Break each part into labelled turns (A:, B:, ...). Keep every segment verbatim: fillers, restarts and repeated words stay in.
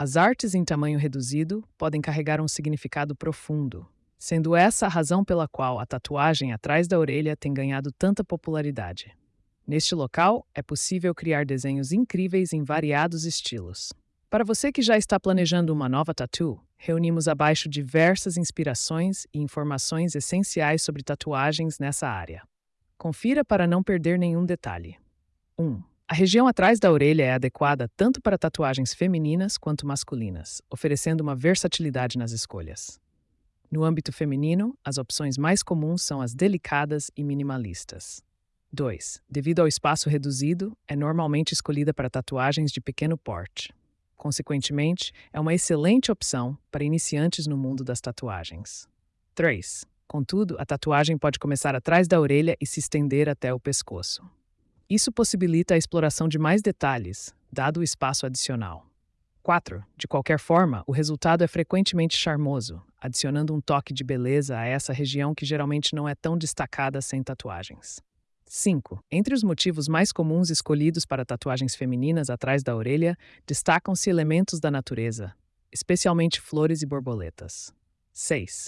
A: As artes em tamanho reduzido podem carregar um significado profundo, sendo essa a razão pela qual a tatuagem atrás da orelha tem ganhado tanta popularidade. Neste local, é possível criar desenhos incríveis em variados estilos. Para você que já está planejando uma nova tattoo, reunimos abaixo diversas inspirações e informações essenciais sobre tatuagens nessa área. Confira para não perder nenhum detalhe. um. A região atrás da orelha é adequada tanto para tatuagens femininas quanto masculinas, oferecendo uma versatilidade nas escolhas. No âmbito feminino, as opções mais comuns são as delicadas e minimalistas. dois. Devido ao espaço reduzido, é normalmente escolhida para tatuagens de pequeno porte. Consequentemente, é uma excelente opção para iniciantes no mundo das tatuagens. três. Contudo, a tatuagem pode começar atrás da orelha e se estender até o pescoço. Isso possibilita a exploração de mais detalhes, dado o espaço adicional. quatro. De qualquer forma, o resultado é frequentemente charmoso, adicionando um toque de beleza a essa região que geralmente não é tão destacada sem tatuagens. cinco. Entre os motivos mais comuns escolhidos para tatuagens femininas atrás da orelha, destacam-se elementos da natureza, especialmente flores e borboletas. seis.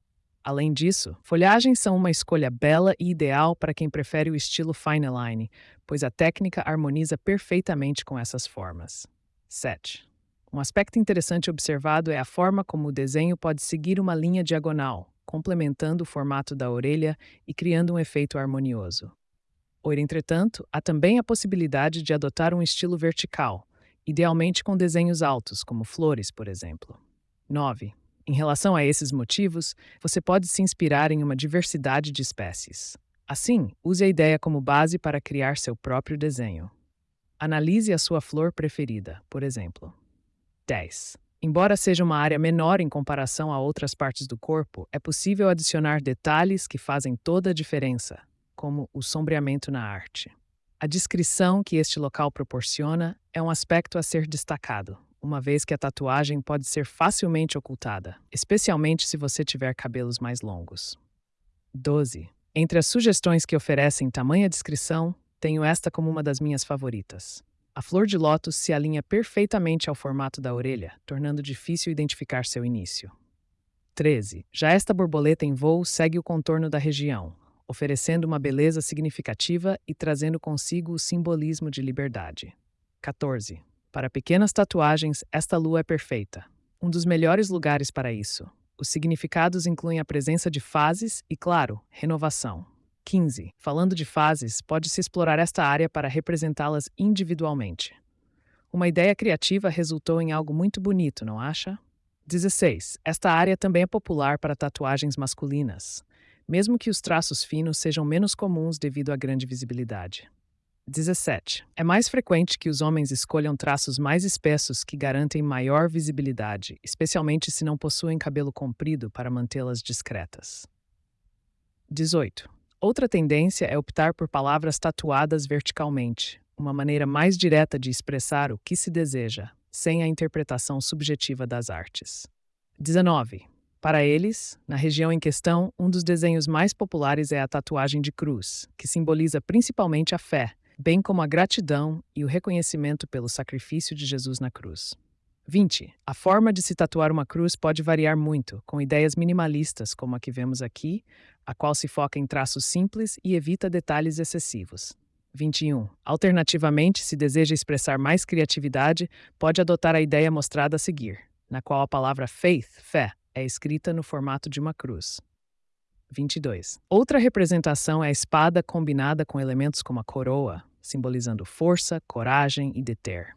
A: Além disso, folhagens são uma escolha bela e ideal para quem prefere o estilo fine line, pois a técnica harmoniza perfeitamente com essas formas. sete. Um aspecto interessante observado é a forma como o desenho pode seguir uma linha diagonal, complementando o formato da orelha e criando um efeito harmonioso. Ora, entretanto, há também a possibilidade de adotar um estilo vertical, idealmente com desenhos altos, como flores, por exemplo. nove. Em relação a esses motivos, você pode se inspirar em uma diversidade de espécies. Assim, use a ideia como base para criar seu próprio desenho. Analise a sua flor preferida, por exemplo. dez. Embora seja uma área menor em comparação a outras partes do corpo, é possível adicionar detalhes que fazem toda a diferença, como o sombreamento na arte. A descrição que este local proporciona é um aspecto a ser destacado, uma vez que a tatuagem pode ser facilmente ocultada, especialmente se você tiver cabelos mais longos. doze. Entre as sugestões que oferecem tamanha descrição, tenho esta como uma das minhas favoritas. A flor de lótus se alinha perfeitamente ao formato da orelha, tornando difícil identificar seu início. treze. Já esta borboleta em voo segue o contorno da região, oferecendo uma beleza significativa e trazendo consigo o simbolismo de liberdade. quatorze. Para pequenas tatuagens, esta lua é perfeita. Um dos melhores lugares para isso. Os significados incluem a presença de fases e, claro, renovação. quinze. Falando de fases, pode-se explorar esta área para representá-las individualmente. Uma ideia criativa resultou em algo muito bonito, não acha? dezesseis. Esta área também é popular para tatuagens masculinas, mesmo que os traços finos sejam menos comuns devido à grande visibilidade. dezessete. É mais frequente que os homens escolham traços mais espessos que garantem maior visibilidade, especialmente se não possuem cabelo comprido para mantê-las discretas. dezoito. Outra tendência é optar por palavras tatuadas verticalmente, uma maneira mais direta de expressar o que se deseja, sem a interpretação subjetiva das artes. dezenove. Para eles, na região em questão, um dos desenhos mais populares é a tatuagem de cruz, que simboliza principalmente a fé, bem como a gratidão e o reconhecimento pelo sacrifício de Jesus na cruz. vinte. A forma de se tatuar uma cruz pode variar muito, com ideias minimalistas como a que vemos aqui, a qual se foca em traços simples e evita detalhes excessivos. vinte e um. Alternativamente, se deseja expressar mais criatividade, pode adotar a ideia mostrada a seguir, na qual a palavra faith, fé, é escrita no formato de uma cruz. vinte e dois. Outra representação é a espada combinada com elementos como a coroa, simbolizando força, coragem e deter.